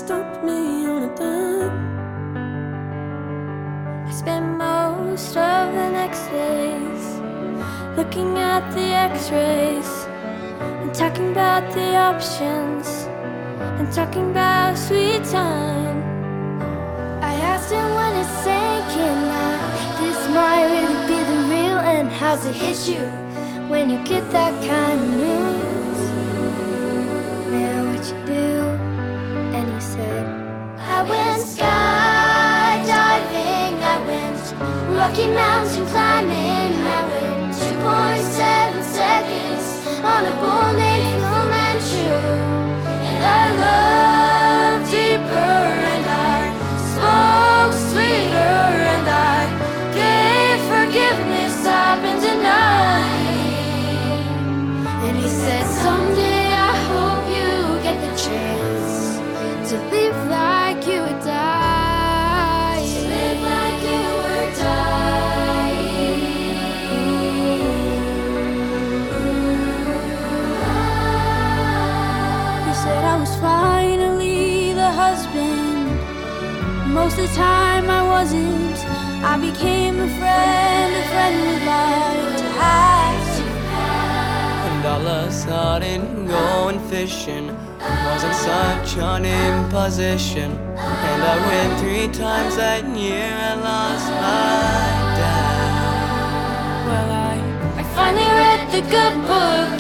stopped me on a dime. I spent most of the next days looking at the x-rays and talking about the options and talking about sweet time. I asked him when it's sinking now, this might really be the real end. How's it hit you when you get that kind of news? Man, what you do? And he said, I went skydiving, I went Rocky Mountain climbing, I went 2.7 seconds on a bull named Fu Manchu. And I loved deeper, and I spoke sweeter, and I gave forgiveness I've been denying. And he said, someday I hope you get the chance to live like you would die. To live like you were dying. He said I was finally the husband. Most of the time I wasn't. I became a friend would like to have. And all of a sudden going fishing wasn't such an imposition. And I went 3 times that year and lost my dad. Well, I finally read the good book